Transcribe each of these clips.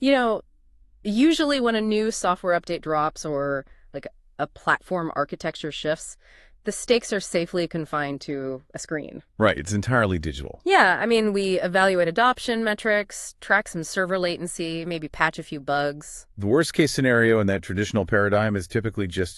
You know, usually when a new software update drops or like a platform architecture shifts, the stakes are safely confined to a screen. Right, it's entirely digital. Yeah, I mean, we evaluate adoption metrics, track some server latency, maybe patch a few bugs. The worst case scenario in that traditional paradigm is typically just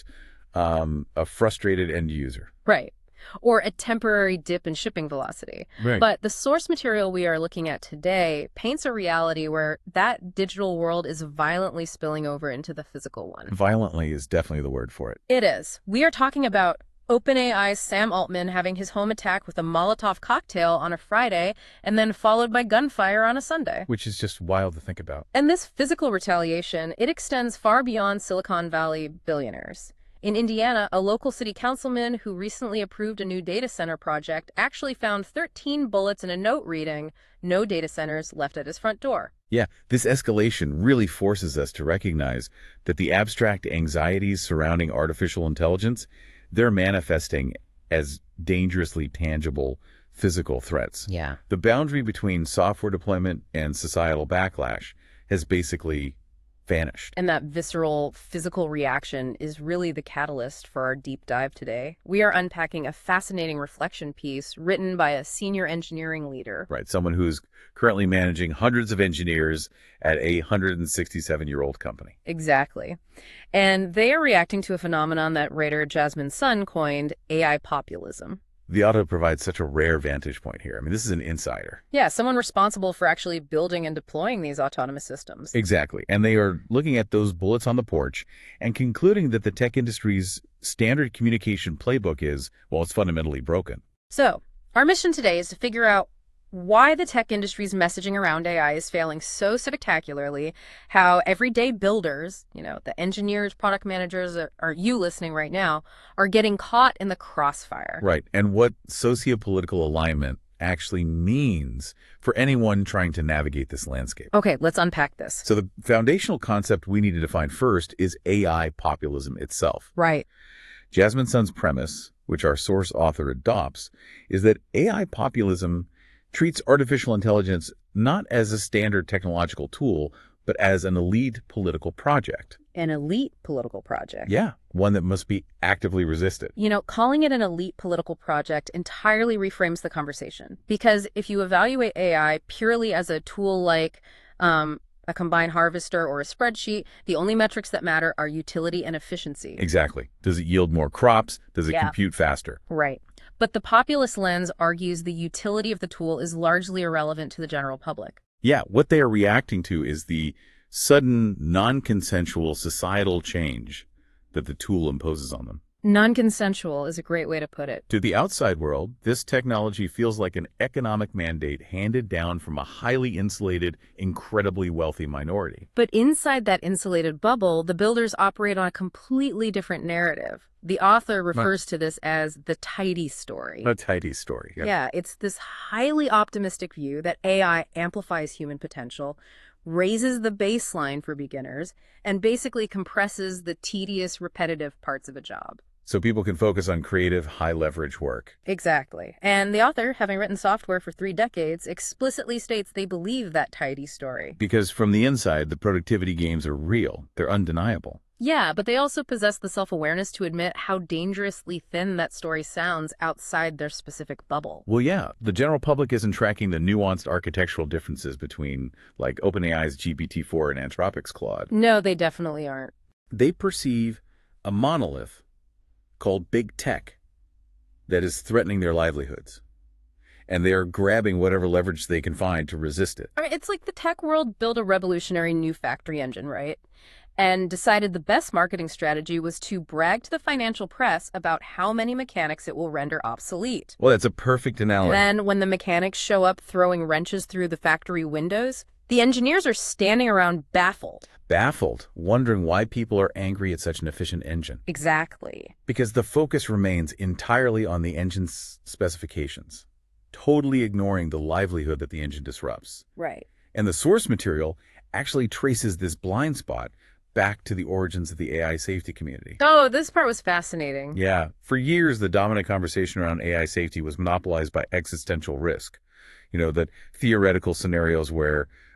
a frustrated end user. Right. Or a temporary dip in shipping velocity. Right. But the source material we are looking at today paints a reality where that digital world is violently spilling over into the physical one. Violently is definitely the word for it. It is. We are talking about OpenAI's Sam Altman having his home attacked with a Molotov cocktail on a Friday and then followed by gunfire on a Sunday. Which is just wild to think about. And this physical retaliation, it extends far beyond Silicon Valley billionaires. In Indiana, a local city councilman who recently approved a new data center project actually found 13 bullets in a note reading, "No data centers left at his front door." Yeah, this escalation really forces us to recognize that the abstract anxieties surrounding artificial intelligence, they're manifesting as dangerously tangible physical threats. Yeah. The boundary between software deployment and societal backlash has basically vanished. And that visceral physical reaction is really the catalyst for our deep dive today. We are unpacking a fascinating reflection piece written by a senior engineering leader. Right, someone who's currently managing hundreds of engineers at a 167-year-old company. Exactly. And they are reacting to a phenomenon that writer Jasmine Sun coined AI populism. The auto provides such a rare vantage point here. I mean, this is an insider. Yeah, someone responsible for actually building and deploying these autonomous systems. Exactly. And they are looking at those bullets on the porch and concluding that the tech industry's standard communication playbook is, well, it's fundamentally broken. So, our mission today is to figure out why the tech industry's messaging around AI is failing so spectacularly, how everyday builders, the engineers, product managers, or you listening right now, are getting caught in the crossfire. Right. And what sociopolitical alignment actually means for anyone trying to navigate this landscape. Okay, let's unpack this. So the foundational concept we need to define first is AI populism itself. Right. Jasmine Sun's premise, which our source author adopts, is that AI populism treats artificial intelligence not as a standard technological tool, but as an elite political project. An elite political project. Yeah, one that must be actively resisted. Calling it an elite political project entirely reframes the conversation. Because if you evaluate AI purely as a tool like a combined harvester or a spreadsheet, the only metrics that matter are utility and efficiency. Exactly. Does it yield more crops? Does it compute faster? Right. But the populist lens argues the utility of the tool is largely irrelevant to the general public. Yeah, what they are reacting to is the sudden, non-consensual societal change that the tool imposes on them. Non-consensual is a great way to put it. To the outside world, this technology feels like an economic mandate handed down from a highly insulated, incredibly wealthy minority. But inside that insulated bubble, the builders operate on a completely different narrative. The author refers to this as the tidy story. A tidy story. Yeah, it's this highly optimistic view that AI amplifies human potential, raises the baseline for beginners, and basically compresses the tedious, repetitive parts of a job. So people can focus on creative, high-leverage work. Exactly. And the author, having written software for 3 decades, explicitly states they believe that tidy story. Because from the inside, the productivity gains are real. They're undeniable. Yeah, but they also possess the self-awareness to admit how dangerously thin that story sounds outside their specific bubble. Well, yeah, the general public isn't tracking the nuanced architectural differences between, like, OpenAI's GPT-4 and Anthropic's Claude. No, they definitely aren't. They perceive a monolith called Big Tech that is threatening their livelihoods. And they are grabbing whatever leverage they can find to resist it. I mean, it's like the tech world built a revolutionary new factory engine, right? And decided the best marketing strategy was to brag to the financial press about how many mechanics it will render obsolete. Well, that's a perfect analogy. Then, when the mechanics show up throwing wrenches through the factory windows, the engineers are standing around baffled. Baffled, wondering why people are angry at such an efficient engine. Exactly. Because the focus remains entirely on the engine's specifications, totally ignoring the livelihood that the engine disrupts. Right. And the source material actually traces this blind spot back to the origins of the AI safety community. Oh, this part was fascinating. Yeah. For years, the dominant conversation around AI safety was monopolized by existential risk. That theoretical scenarios where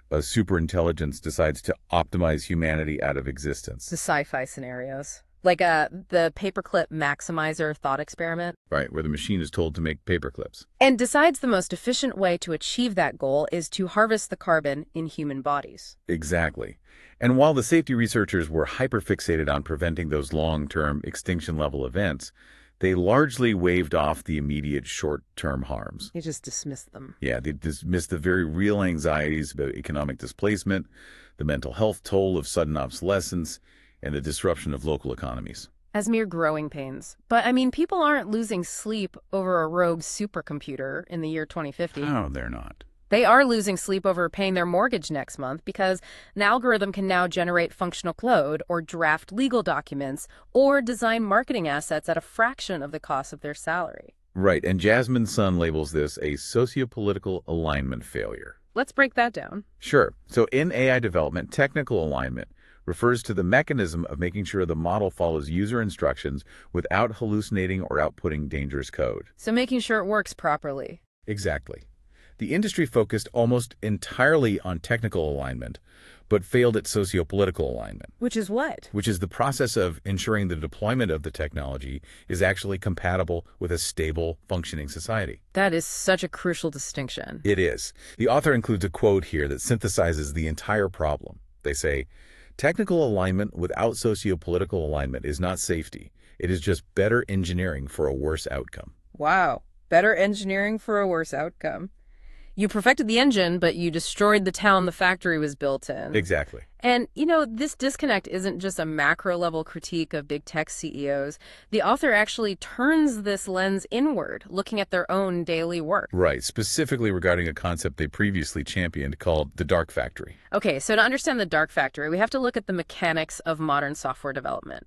a superintelligence decides to optimize humanity out of existence. The sci-fi scenarios. Like the paperclip maximizer thought experiment. Right, where the machine is told to make paperclips. And decides the most efficient way to achieve that goal is to harvest the carbon in human bodies. Exactly. And while the safety researchers were hyperfixated on preventing those long-term extinction-level events, they largely waved off the immediate short-term harms. They just dismissed them. Yeah, they dismissed the very real anxieties about economic displacement, the mental health toll of sudden obsolescence, and the disruption of local economies. As mere growing pains. But, I mean, people aren't losing sleep over a rogue supercomputer in the year 2050. No, they're not. They are losing sleep over paying their mortgage next month because an algorithm can now generate functional code or draft legal documents or design marketing assets at a fraction of the cost of their salary. Right, and Jasmine Sun labels this a sociopolitical alignment failure. Let's break that down. Sure. So in AI development, technical alignment refers to the mechanism of making sure the model follows user instructions without hallucinating or outputting dangerous code. So making sure it works properly. Exactly. The industry focused almost entirely on technical alignment, but failed at sociopolitical alignment. Which is what? Which is the process of ensuring the deployment of the technology is actually compatible with a stable, functioning society. That is such a crucial distinction. It is. The author includes a quote here that synthesizes the entire problem. They say, "Technical alignment without sociopolitical alignment is not safety. It is just better engineering for a worse outcome." Wow. Better engineering for a worse outcome. You perfected the engine, but you destroyed the town the factory was built in. Exactly. And, this disconnect isn't just a macro-level critique of big tech CEOs. The author actually turns this lens inward, looking at their own daily work. Right, specifically regarding a concept they previously championed called the dark factory. Okay, so to understand the dark factory, we have to look at the mechanics of modern software development.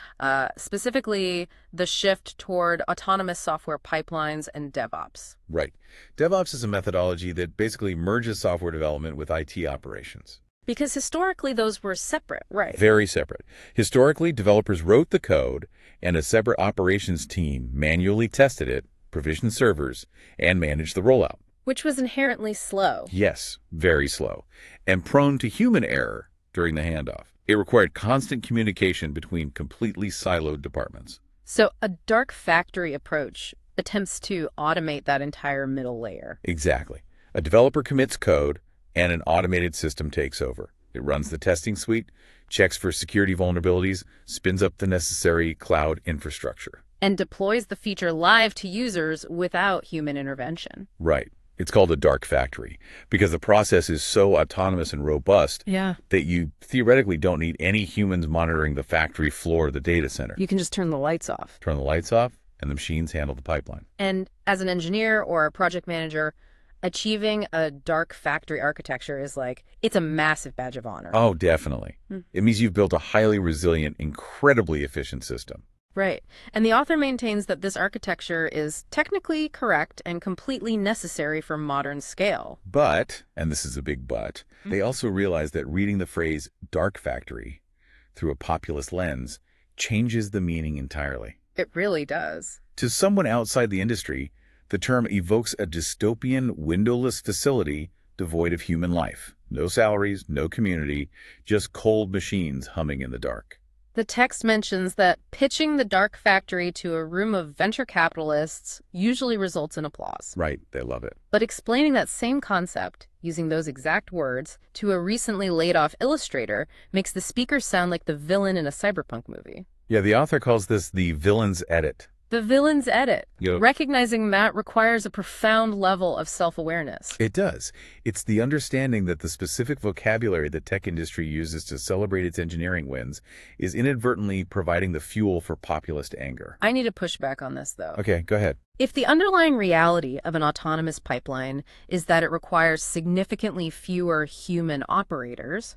Specifically, the shift toward autonomous software pipelines and DevOps. Right. DevOps is a methodology that basically merges software development with IT operations. Because historically, those were separate, right? Very separate. Historically, developers wrote the code, and a separate operations team manually tested it, provisioned servers, and managed the rollout. Which was inherently slow. Yes, very slow, and prone to human error during the handoff. It required constant communication between completely siloed departments. So a dark factory approach attempts to automate that entire middle layer. Exactly. A developer commits code, and an automated system takes over. It runs the testing suite, checks for security vulnerabilities, spins up the necessary cloud infrastructure. And deploys the feature live to users without human intervention. Right. It's called a dark factory because the process is so autonomous and robust that you theoretically don't need any humans monitoring the factory floor or the data center. You can just turn the lights off. Turn the lights off, and the machines handle the pipeline. And as an engineer or a project manager, achieving a dark factory architecture is it's a massive badge of honor. Oh, definitely. It means you've built a highly resilient, incredibly efficient system. Right. And the author maintains that this architecture is technically correct and completely necessary for modern scale. But, and this is a big but, they also realize that reading the phrase dark factory through a populist lens changes the meaning entirely. It really does. To someone outside the industry, the term evokes a dystopian, windowless facility devoid of human life. No salaries, no community, just cold machines humming in the dark. The text mentions that pitching the dark factory to a room of venture capitalists usually results in applause. Right, they love it. But explaining that same concept, using those exact words, to a recently laid-off illustrator makes the speaker sound like the villain in a cyberpunk movie. Yeah, the author calls this the villain's edit. The villain's edit. Yep. Recognizing that requires a profound level of self-awareness. It does. It's the understanding that the specific vocabulary the tech industry uses to celebrate its engineering wins is inadvertently providing the fuel for populist anger. I need to push back on this, though. Okay, go ahead. If the underlying reality of an autonomous pipeline is that it requires significantly fewer human operators,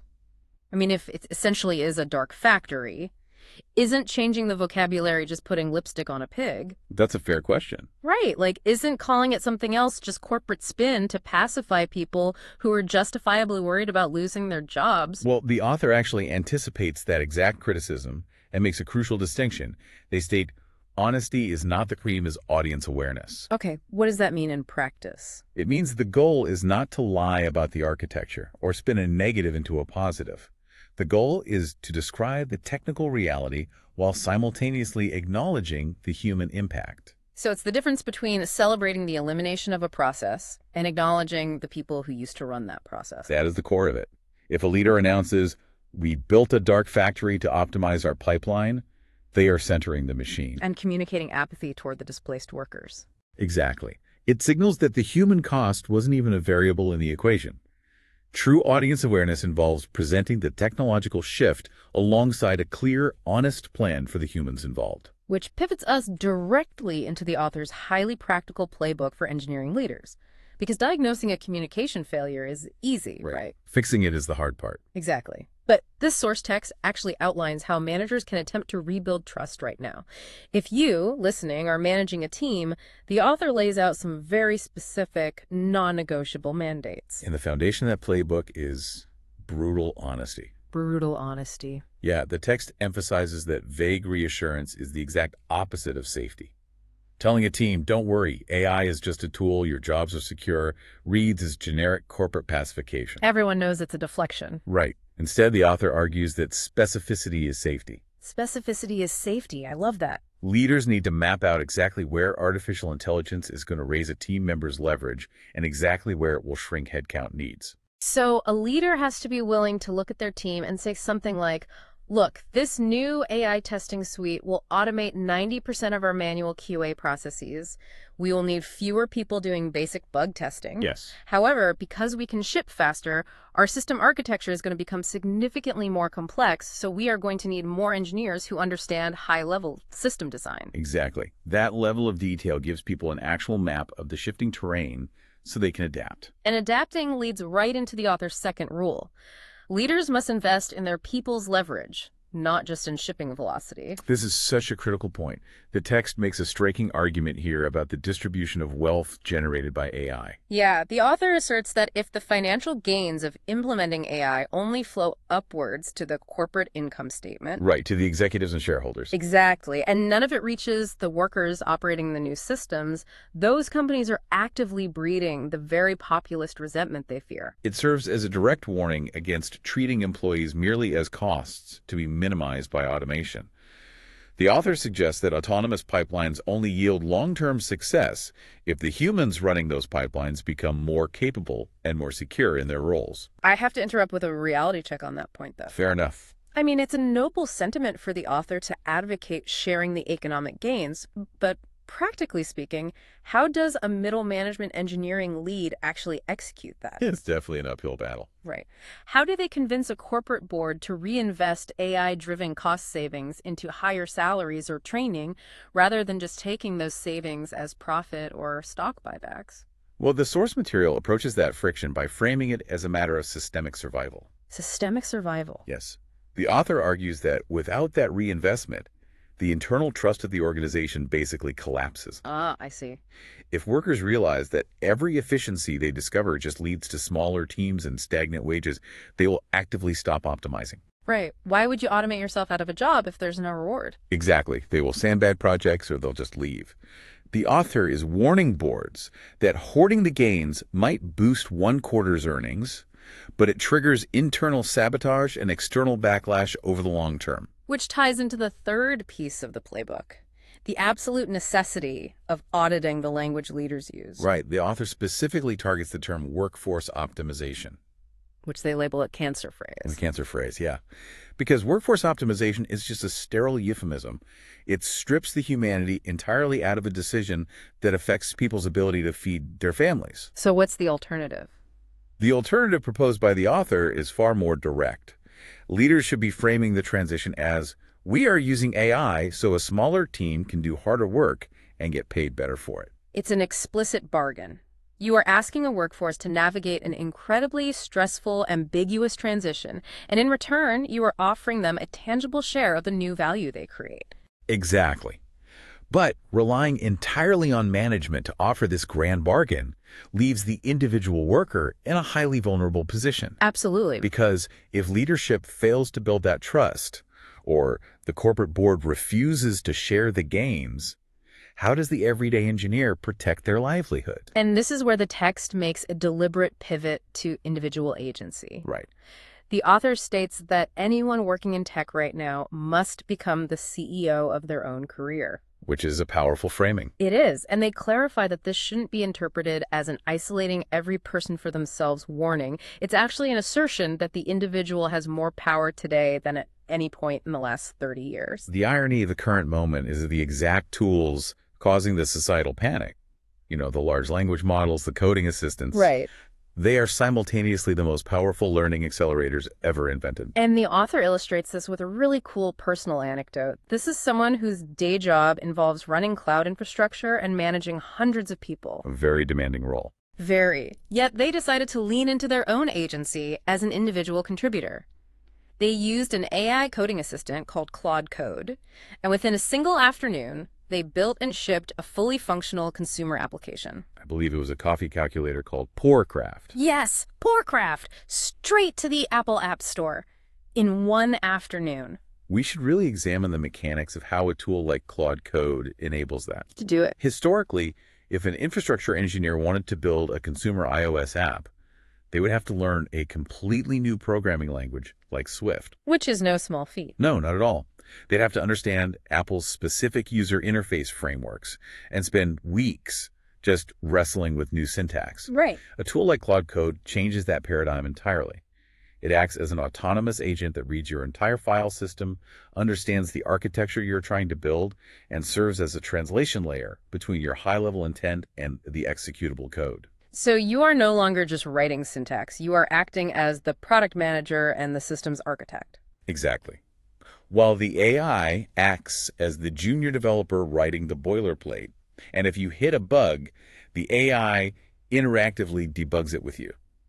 if it essentially is a dark factory, isn't changing the vocabulary just putting lipstick on a pig? That's a fair question. Right. Isn't calling it something else just corporate spin to pacify people who are justifiably worried about losing their jobs? Well, the author actually anticipates that exact criticism and makes a crucial distinction. They state, Honesty is not the cream as audience awareness. Okay, what does that mean in practice? It means the goal is not to lie about the architecture or spin a negative into a positive. The goal is to describe the technical reality while simultaneously acknowledging the human impact. So it's the difference between celebrating the elimination of a process and acknowledging the people who used to run that process. That is the core of it. If a leader announces, "We built a dark factory to optimize our pipeline," they are centering the machine. And communicating apathy toward the displaced workers. Exactly. It signals that the human cost wasn't even a variable in the equation. True audience awareness involves presenting the technological shift alongside a clear, honest plan for the humans involved. Which pivots us directly into the author's highly practical playbook for engineering leaders. Because diagnosing a communication failure is easy, right? Fixing it is the hard part. Exactly. But this source text actually outlines how managers can attempt to rebuild trust right now. If you, listening, are managing a team, the author lays out some very specific, non-negotiable mandates. And the foundation of that playbook is brutal honesty. Brutal honesty. Yeah, the text emphasizes that vague reassurance is the exact opposite of safety. Telling a team, "Don't worry, AI is just a tool, your jobs are secure," reads as generic corporate pacification. Everyone knows it's a deflection. Right. Instead, the author argues that specificity is safety. Specificity is safety. I love that. Leaders need to map out exactly where artificial intelligence is going to raise a team member's leverage and exactly where it will shrink headcount needs. So a leader has to be willing to look at their team and say something like, "Look, this new AI testing suite will automate 90% of our manual QA processes. We will need fewer people doing basic bug testing. Yes. However, because we can ship faster, our system architecture is going to become significantly more complex, so we are going to need more engineers who understand high-level system design." Exactly. That level of detail gives people an actual map of the shifting terrain so they can adapt. And adapting leads right into the author's second rule. Leaders must invest in their people's leverage, not just in shipping velocity. This is such a critical point. The text makes a striking argument here about the distribution of wealth generated by AI. Yeah, the author asserts that if the financial gains of implementing AI only flow upwards to the corporate income statement. Right, to the executives and shareholders. Exactly. And none of it reaches the workers operating the new systems, those companies are actively breeding the very populist resentment they fear. It serves as a direct warning against treating employees merely as costs to be minimized by automation. The author suggests that autonomous pipelines only yield long-term success if the humans running those pipelines become more capable and more secure in their roles. I have to interrupt with a reality check on that point, though. Fair enough. I mean, it's a noble sentiment for the author to advocate sharing the economic gains, but practically speaking, how does a middle management engineering lead actually execute that? It's definitely an uphill battle. Right. How do they convince a corporate board to reinvest AI-driven cost savings into higher salaries or training rather than just taking those savings as profit or stock buybacks? Well, the source material approaches that friction by framing it as a matter of systemic survival. Systemic survival. Yes. The author argues that without that reinvestment, the internal trust of the organization basically collapses. Ah, I see. If workers realize that every efficiency they discover just leads to smaller teams and stagnant wages, they will actively stop optimizing. Right. Why would you automate yourself out of a job if there's no reward? Exactly. They will sandbag projects or they'll just leave. The author is warning boards that hoarding the gains might boost one quarter's earnings, but it triggers internal sabotage and external backlash over the long term. Which ties into the third piece of the playbook, the absolute necessity of auditing the language leaders use. Right. The author specifically targets the term workforce optimization. Which they label a cancer phrase. The cancer phrase, yeah. Because workforce optimization is just a sterile euphemism. It strips the humanity entirely out of a decision that affects people's ability to feed their families. So what's the alternative? The alternative proposed by the author is far more direct. Leaders should be framing the transition as, we are using AI so a smaller team can do harder work and get paid better for it. It's an explicit bargain. You are asking a workforce to navigate an incredibly stressful, ambiguous transition, and in return, you are offering them a tangible share of the new value they create. Exactly. But relying entirely on management to offer this grand bargain leaves the individual worker in a highly vulnerable position. Absolutely. Because if leadership fails to build that trust, or the corporate board refuses to share the gains, how does the everyday engineer protect their livelihood? And this is where the text makes a deliberate pivot to individual agency. Right. The author states that anyone working in tech right now must become the CEO of their own career. Which is a powerful framing. It is, and they clarify that this shouldn't be interpreted as an isolating every person for themselves warning. It's actually an assertion that the individual has more power today than at any point in the last 30 years. The irony of the current moment is that the exact tools causing the societal panic, the large language models, the coding assistants, Right. they are simultaneously the most powerful learning accelerators ever invented. And the author illustrates this with a really cool personal anecdote. This is someone whose day job involves running cloud infrastructure and managing hundreds of people. A very demanding role. Very. Yet they decided to lean into their own agency as an individual contributor. They used an AI coding assistant called Claude Code, and within a single afternoon, they built and shipped a fully functional consumer application. I believe it was a coffee calculator called Pourcraft. Yes, Pourcraft, straight to the Apple App Store in one afternoon. We should really examine the mechanics of how a tool like Claude Code enables that. To do it. Historically, if an infrastructure engineer wanted to build a consumer iOS app, they would have to learn a completely new programming language like Swift. Which is no small feat. No, not at all. They'd have to understand Apple's specific user interface frameworks and spend weeks just wrestling with new syntax. Right. A tool like Claude Code changes that paradigm entirely. It acts as an autonomous agent that reads your entire file system, understands the architecture you're trying to build, and serves as a translation layer between your high-level intent and the executable code. So you are no longer just writing syntax. You are acting as the product manager and the system's architect. Exactly. While the AI acts as the junior developer writing the boilerplate, and if you hit a bug, the AI interactively debugs it with you.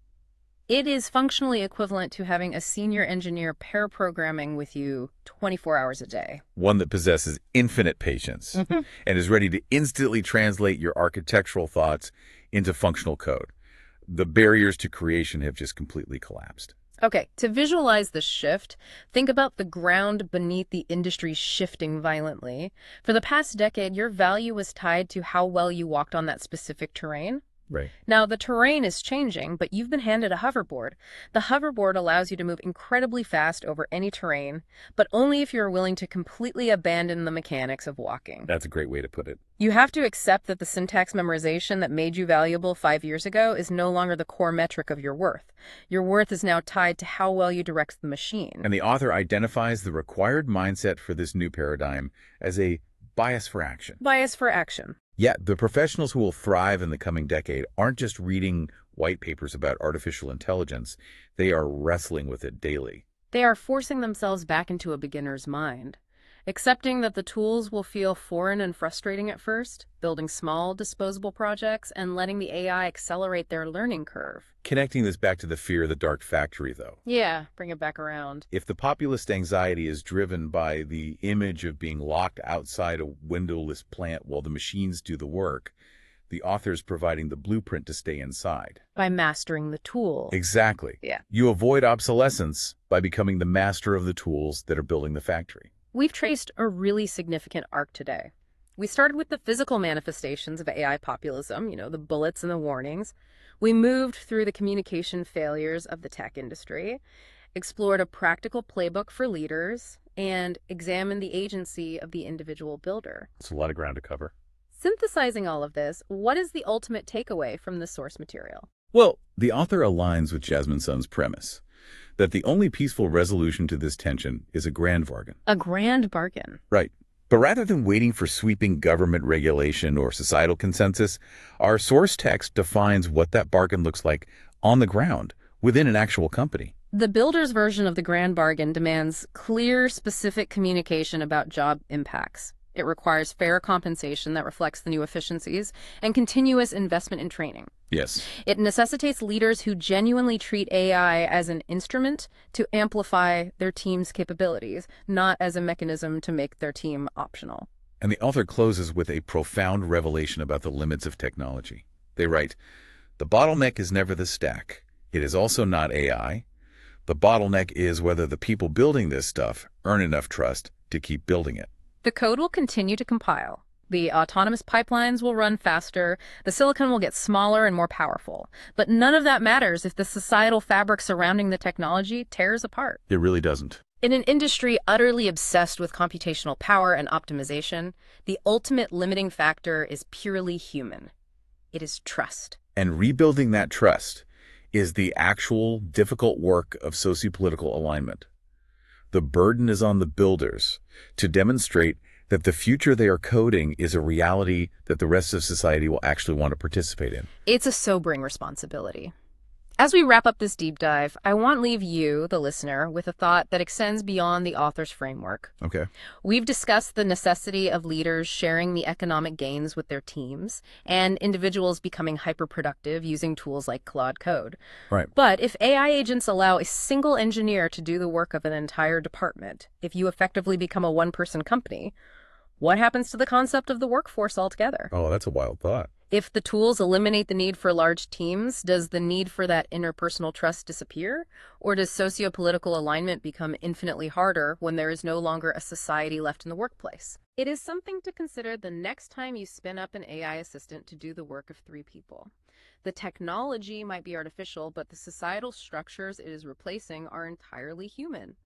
It is functionally equivalent to having a senior engineer pair programming with you 24 hours a day. One that possesses infinite patience and is ready to instantly translate your architectural thoughts into functional code. The barriers to creation have just completely collapsed. Okay, to visualize the shift, think about the ground beneath the industry shifting violently. For the past decade, your value was tied to how well you walked on that specific terrain. Right. Now, the terrain is changing, but you've been handed a hoverboard. The hoverboard allows you to move incredibly fast over any terrain, but only if you're willing to completely abandon the mechanics of walking. That's a great way to put it. You have to accept that the syntax memorization that made you valuable 5 years ago is no longer the core metric of your worth. Your worth is now tied to how well you direct the machine. And the author identifies the required mindset for this new paradigm as a bias for action. Bias for action. Yet, the professionals who will thrive in the coming decade aren't just reading white papers about artificial intelligence. They are wrestling with it daily. They are forcing themselves back into a beginner's mind, accepting that the tools will feel foreign and frustrating at first, building small, disposable projects, and letting the AI accelerate their learning curve. Connecting this back to the fear of the dark factory, though. Yeah, bring it back around. If the populist anxiety is driven by the image of being locked outside a windowless plant while the machines do the work, the author is providing the blueprint to stay inside. By mastering the tool. Exactly. Yeah. You avoid obsolescence by becoming the master of the tools that are building the factory. We've traced a really significant arc today. We started with the physical manifestations of AI populism, the bullets and the warnings. We moved through the communication failures of the tech industry, explored a practical playbook for leaders, and examined the agency of the individual builder. It's a lot of ground to cover. Synthesizing all of this, what is the ultimate takeaway from the source material? Well, the author aligns with Jasmine Sun's premise that the only peaceful resolution to this tension is a grand bargain. A grand bargain. Right. But rather than waiting for sweeping government regulation or societal consensus, our source text defines what that bargain looks like on the ground within an actual company. The builder's version of the grand bargain demands clear, specific communication about job impacts. It requires fair compensation that reflects the new efficiencies and continuous investment in training. Yes. It necessitates leaders who genuinely treat AI as an instrument to amplify their team's capabilities, not as a mechanism to make their team optional. And the author closes with a profound revelation about the limits of technology. They write, "The bottleneck is never the stack. It is also not AI, The bottleneck is whether the people building this stuff earn enough trust to keep building it. The code will continue to compile. The autonomous pipelines will run faster, the silicon will get smaller and more powerful. But none of that matters if the societal fabric surrounding the technology tears apart. It really doesn't. In an industry utterly obsessed with computational power and optimization, the ultimate limiting factor is purely human. It is trust. And rebuilding that trust is the actual difficult work of sociopolitical alignment. The burden is on the builders to demonstrate that the future they are coding is a reality that the rest of society will actually want to participate in. It's a sobering responsibility. As we wrap up this deep dive, I want to leave you, the listener, with a thought that extends beyond the author's framework. Okay. We've discussed the necessity of leaders sharing the economic gains with their teams and individuals becoming hyperproductive using tools like Claude Code. Right. But if AI agents allow a single engineer to do the work of an entire department, if you effectively become a one-person company, what happens to the concept of the workforce altogether? Oh, that's a wild thought. If the tools eliminate the need for large teams, does the need for that interpersonal trust disappear? Or does sociopolitical alignment become infinitely harder when there is no longer a society left in the workplace? It is something to consider the next time you spin up an AI assistant to do the work of 3 people. The technology might be artificial, but the societal structures it is replacing are entirely human.